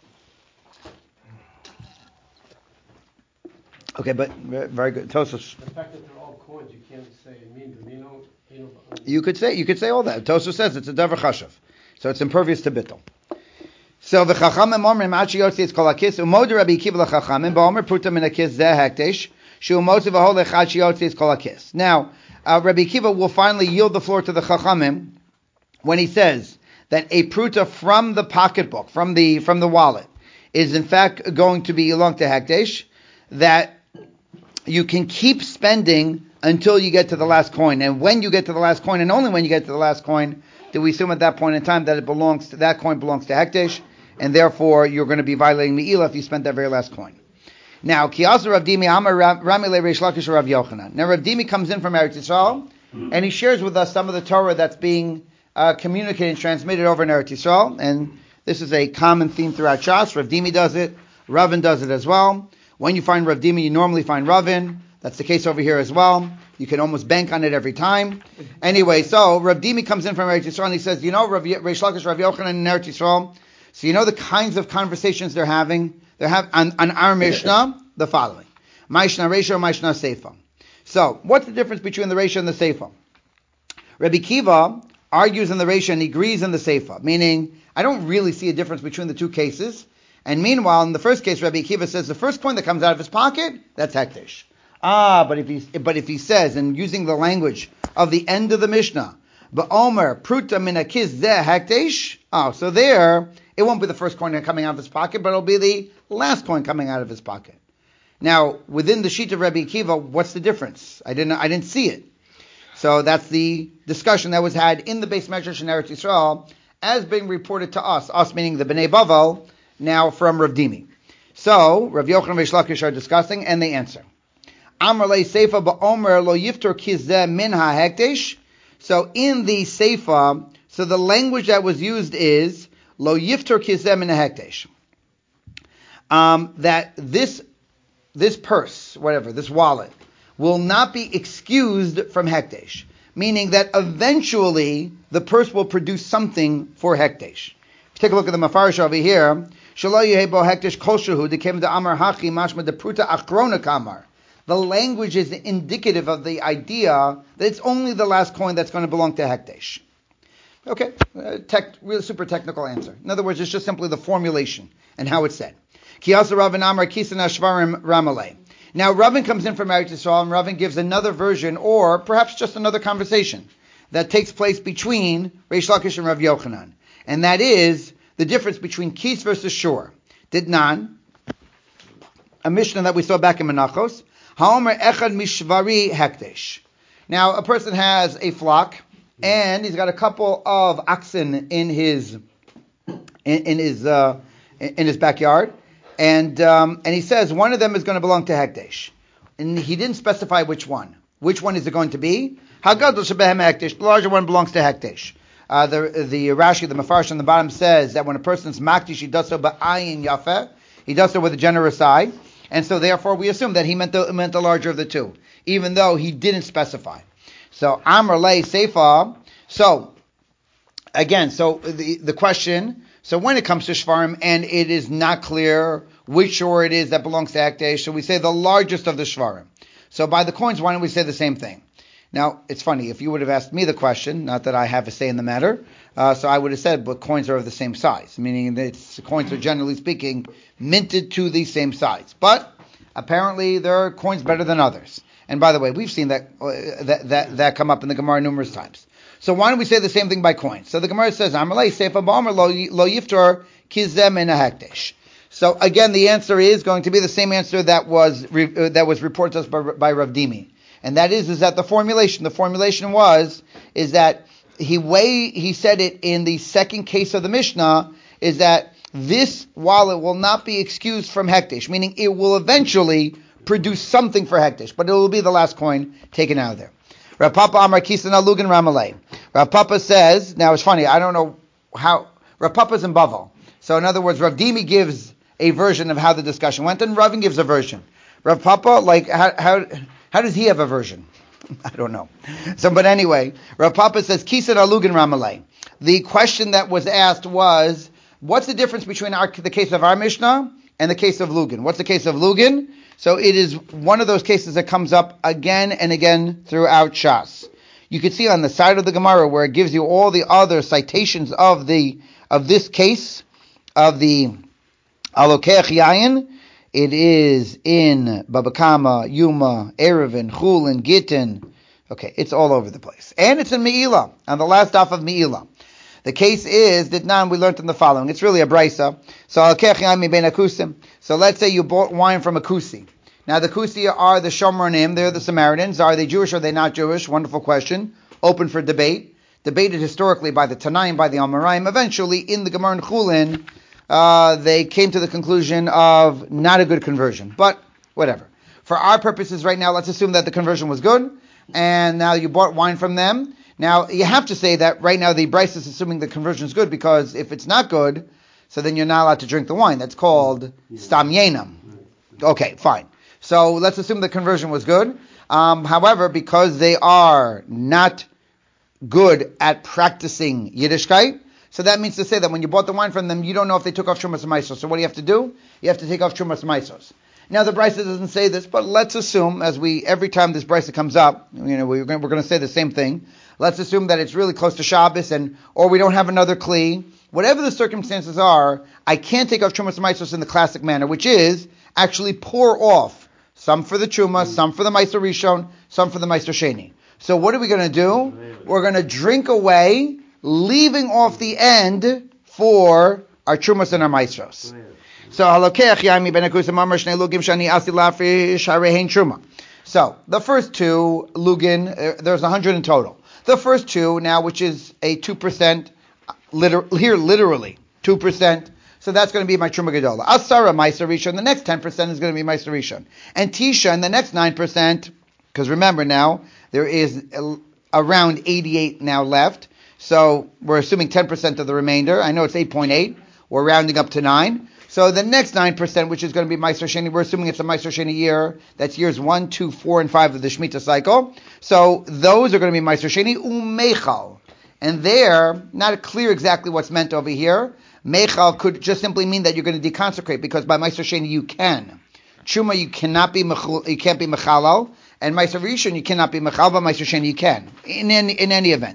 Okay, but very good. Tosfos. The fact that they're all coins, you can't say mean you know, you know. You could say you could say all that. Tosfos says it's a davar chashav, so it's impervious to bittul. So the chachamim omrim achi yotzi it's kol hakis umod Rabbi Akiva lechachamim ba'omer pruta min hakis zeh hektish shu umod v'holech achi yotzi it's kol hakis. Now, uh, Rabbi Akiva will finally yield the floor to the chachamim when he says that a pruta from the pocketbook, from the from the wallet, is in fact going to be belong to hektish, that you can keep spending until you get to the last coin. And when you get to the last coin, and only when you get to the last coin, do we assume at that point in time that it belongs to, that coin belongs to Hektish, and therefore you're going to be violating Me'ilah if you spent that very last coin. Now, Kiyasa Rav Dimi Amar Rami Le Reish Lakish Rav Yochanan. Now, Rav Dimi comes in from Eretz Yisrael, and he shares with us some of the Torah that's being uh, communicated and transmitted over in Eretz Yisrael, and this is a common theme throughout Shas. Rav Dimi does it, Ravin does it as well. When you find Rav Dimi, you normally find Ravin. That's the case over here as well. You can almost bank on it every time. Anyway, so Rav Dimi comes in from Eretz Yisrael and he says, you know, Rav Reish Lakish, Rav Yochanan in Eretz Yisrael, so you know the kinds of conversations they're having? They're having on, on our Mishnah, the following. Maishna Reisha, Maishna Seifa. So, what's the difference between the Reisha and the Seifa? Rabbi Kiva argues in the Reisha and he agrees in the Seifa, meaning, I don't really see a difference between the two cases. And meanwhile, in the first case, Rabbi Akiva says the first coin that comes out of his pocket, that's Hektish. Ah, but if he but if he says, and using the language of the end of the Mishnah, Ba'omer pruta min hakiz zeh Hektish. Oh, so there it won't be the first coin coming out of his pocket, but it'll be the last coin coming out of his pocket. Now, within the sheet of Rabbi Akiva, what's the difference? I didn't I didn't see it. So that's the discussion that was had in the Beis Medrash in Eretz Yisrael, as being reported to us, us meaning the Bnei Bavel, now from Rav Dimi. So, Rav Yochanan and Reish Lakish are discussing, and they answer. Amar le Seifa ba'omer lo yiftor kizeh min ha'hektish. So, in the Seifa, so the language that was used is lo yiftor kizeh min ha'hektish. Um, that this, this purse, whatever, this wallet, will not be excused from hektish. Meaning that eventually, the purse will produce something for hektish. Take a look at the Mafarish over here. Shelo yehei bo hektish kol shehu dekem de amar hachi mashma de pruta achrona kamar. The language is indicative of the idea that it's only the last coin that's going to belong to Hekdesh. Okay, uh, tech, really super technical answer. In other words, it's just simply the formulation and how it's said. Kiyasa Ravin Amar Kisana Shvarim Ramalei. Now Ravin comes in from Eretz Yisrael and Ravin gives another version, or perhaps just another conversation that takes place between Reish Lakish and Rav Yochanan, and that is the difference between Kis versus Shur. Ditnan, a Mishnah that we saw back in Menachos. Haomer Echad Mishvari Hekdesh. Now a person has a flock and he's got a couple of oxen in his in, in his uh, in his backyard, and um, and he says one of them is going to belong to Hekdesh, and he didn't specify which one. Which one is it going to be? Hagadol shebehem Hekdesh. The larger one belongs to Hekdesh. Uh, the the Rashi, the Mefarsh on the bottom says that when a person's makdish, he does so ba'ayin yafeh. He does so with a generous eye, and so therefore we assume that he meant the meant the larger of the two, even though he didn't specify. So Amr lei Seifa. So again, so the the question. So when it comes to Shvarim and it is not clear which shore it is that belongs to Hekdesh, so we say the largest of the Shvarim. So by the coins, why don't we say the same thing? Now it's funny if you would have asked me the question, not that I have a say in the matter. Uh, so I would have said, but coins are of the same size, meaning that it's, coins are generally speaking minted to the same size. But apparently there are coins better than others. And by the way, we've seen that uh, that, that that come up in the Gemara numerous times. So why don't we say the same thing by coins? So the Gemara says, Amalei Seifa Ba'amar lo yiftor kizem in a hekdesh. So again, the answer is going to be the same answer that was re, uh, that was reported to us by, by Rav Dimi, and that is is that the formulation. The formulation was is that he way he said it in the second case of the Mishnah is that this wallet will not be excused from hekdesh, meaning it will eventually produce something for hekdesh, but it will be the last coin taken out of there. Rav Papa Amar Kisana Lugan Ramalei. Rav Papa says, now it's funny, I don't know how, Rav Papa's in Bavel. So in other words, Rav Dimi gives a version of how the discussion went, and Ravin gives a version. Rav Papa, like, how how, how does he have a version? I don't know. So, but anyway, Rav Papa says, Kisana Lugan Ramalei. The question that was asked was, what's the difference between our, the case of our Mishnah and the case of Lugan? What's the case of Lugan? So it is one of those cases that comes up again and again throughout Shas. You can see on the side of the Gemara where it gives you all the other citations of the of this case of the Alokeach Yayin. It is in Baba Kama, Yuma, Erevin, Chulin, Gittin. Okay, it's all over the place, and it's in Me'ilah on the last daf of Me'ilah. The case is that now we learned in the following. It's really a brisa. So Alokeach Yayin mi ben akusim. So let's say you bought wine from a Kusi. Now the Kusi are the Shomronim, they're the Samaritans. Are they Jewish or are they not Jewish? Wonderful question. Open for debate. Debated historically by the Tanaim, by the Amoraim. Eventually, in the Gemara and Chulin, uh, they came to the conclusion of not a good conversion. But whatever. For our purposes right now, let's assume that the conversion was good. And now you bought wine from them. Now you have to say that right now the Bryce is assuming the conversion is good, because if it's not good, so then you're not allowed to drink the wine. That's called Stam Yenam. Okay, fine. So let's assume the conversion was good. Um, however, because they are not good at practicing Yiddishkeit, so that means to say that when you bought the wine from them, you don't know if they took off Trumas Maisos. So what do you have to do? You have to take off Trumas Maisos. Now the Brisa doesn't say this, but let's assume, as we every time this Brisa comes up, you know, we're going, we're going to say the same thing. Let's assume that it's really close to Shabbos, and or we don't have another Kli. Whatever the circumstances are, I can't take off Trumas Maisos in the classic manner, which is actually pour off some for the Truma, some for the Meiser Rishon, some for the Meiser Sheni. So what are we going to do? We're going to drink away, leaving off the end for our Trumas and our Meisros. So Halokeach Yami ben Akusim Amar Shnei Lugim Shani Asi Lafri Sharehein Truma. So the first two Lugin, uh, there's a hundred in total. The first two now, which is a two percent, liter- here literally two percent. So that's going to be my Truma Gedola. Asara Meiser Rishon. The next ten percent is going to be Meiser Rishon. And Tisha, and the next nine percent, because remember now, there is a, around eighty-eight now left. So we're assuming ten percent of the remainder. I know it's eight point eight. We're rounding up to nine. So the next nine percent, which is going to be Meiser Sheni, we're assuming it's a Meiser Sheni year. That's years one, two, four, and five of the Shemitah cycle. So those are going to be Meiser Sheni Umeichal. And there, not clear exactly what's meant over here. Meichal could just simply mean that you're going to deconsecrate, because by Meiser Sheni you can. Truma you cannot be mechul, you can't be mechalal, and Meiser Rishon you cannot be mechal, but Meiser Sheni you can in any in any event.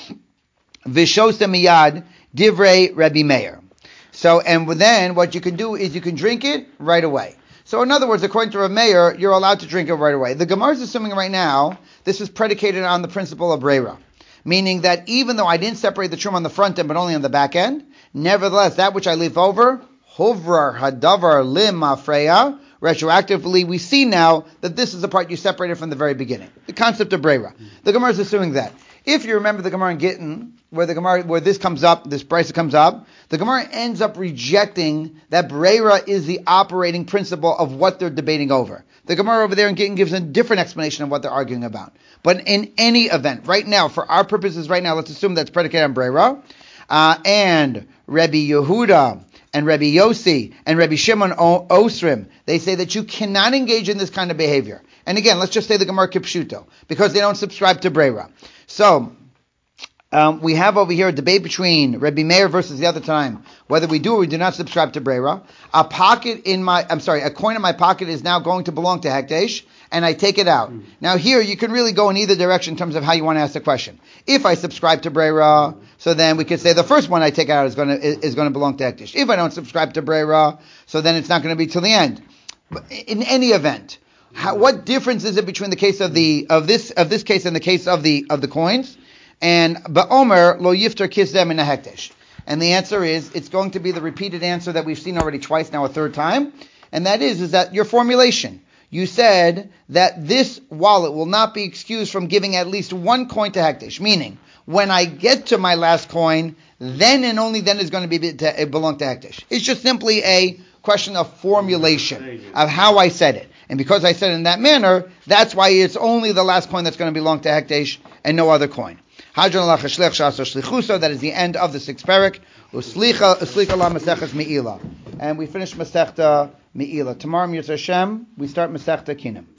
Vishosa miyad divrei Rabbi Meir. So and then what you can do is you can drink it right away. So in other words, according to Rabbi Meir, you're allowed to drink it right away. The Gemara is assuming right now this is predicated on the principle of breira, meaning that even though I didn't separate the truma on the front end but only on the back end, nevertheless that which I leave over, hovrar hadavar lim afreya. Retroactively, we see now that this is the part you separated from the very beginning. The concept of breira. The Gemara is assuming that. If you remember the Gemara in Gittin, where the Gemara, where this comes up, this brisa comes up, the Gemara ends up rejecting that breira is the operating principle of what they're debating over. The Gemara over there in Gittin gives a different explanation of what they're arguing about. But in any event, right now, for our purposes right now, let's assume that's predicated on breira. Uh, and Rabbi Yehuda and Rabbi Yossi and Rabbi Shimon Osrim, they say that you cannot engage in this kind of behavior. And again, let's just say the Gemara Kipshuto, because they don't subscribe to breira. So, um, we have over here a debate between Rabbi Meir versus the other time, whether we do or we do not subscribe to breira. A pocket in my, I'm sorry, a coin in my pocket is now going to belong to Hekdesh, and I take it out. Mm. Now here, you can really go in either direction in terms of how you want to ask the question. If I subscribe to breira, so then we could say the first one I take out is going to is going to belong to Hekdesh. If I don't subscribe to breira, so then it's not going to be till the end. But in any event, how, what difference is it between the case of the of this of this case and the case of the of the coins? And ba'omer lo yiftar kisdem in a hekdesh. And the answer is it's going to be the repeated answer that we've seen already twice, now a third time, and that is is that your formulation. You said that this wallet will not be excused from giving at least one coin to hekdesh, meaning when I get to my last coin, then and only then is going to be to, belong to hekdesh. It's just simply a question of formulation of how I said it. And because I said it in that manner, that's why it's only the last coin that's going to belong to hekdesh and no other coin. Hadron Allah Shlech Shasa Shlichuso, that is the end of the sixth parak. Uslicha Uslicha La Maseches Me'ila. And we finish Masechta Me'ila. Tomorrow, Mitzvah Hashem, we start Masechta Kinim.